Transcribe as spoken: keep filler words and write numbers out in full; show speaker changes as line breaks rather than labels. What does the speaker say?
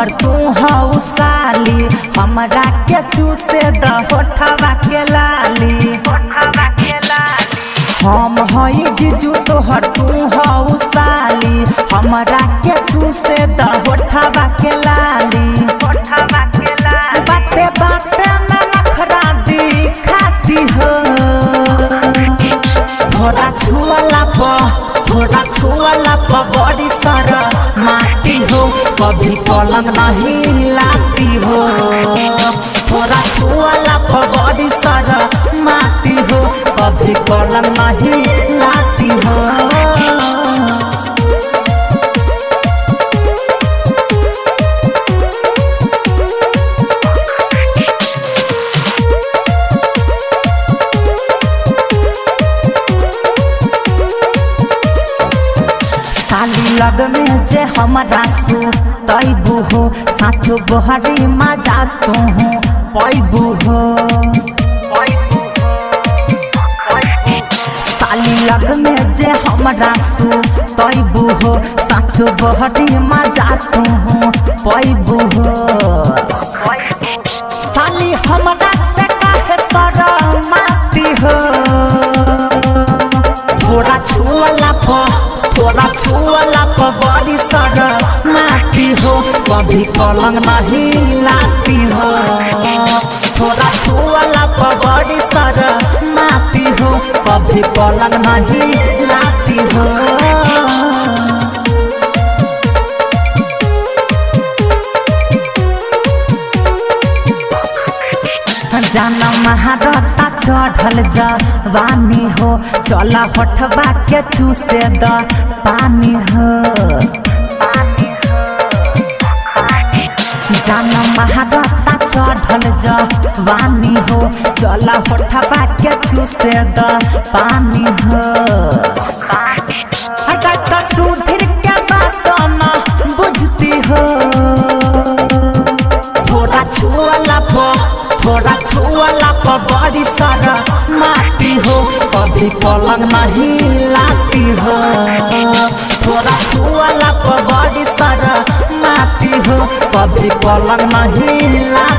तोहर तू हऊ साली हमरा के चूसे द होठवा के लाली हम हई जीजू तोहर तू हऊ साली हमरा के चूसे द होठवा के लाली बाते बाते में नखरा दिखाती हो थोड़ा छुअला पर थोड़ा छुअला पर बड़ी सर माटी हो कभी पलंग नहीं लाती हो थोड़ा छुअला पर बड़ी सर माटी हो कभी पलंग नहीं लाती हो। साली लग में जे हमरा सु तैबू हो साचो बहरी मजा तू हो पैबू हो साली लग में जे हमरा सु तैबू हो साचो बहरी मजा तू हो पैबू हो साली हमरा से काहे शरमाती हो थोड़ा छुअला पर थोड़ा छुअला पर बड़ी सर माटी हो कभी पलंग नहीं लाती हो थोड़ा छुअला पर बड़ी सर माटी हो कभी पलंग नहीं लाती हो। जाना महारता चढ़ल जवानी हो चला होठबा के चूसे द पानी हो जाना महारता चढ़ल जवानी हो चला होठबा के चूसे द पानी हो हटा सुधीर के बात न बुझती हो थोड़ा छुअला पर थोड़ा छुअला पर बड़ी सर माटी हो कभी पलंग नहीं लाती हो थोड़ा छुअला पर बड़ी सर माटी हो कभी पलंग नहीं लाती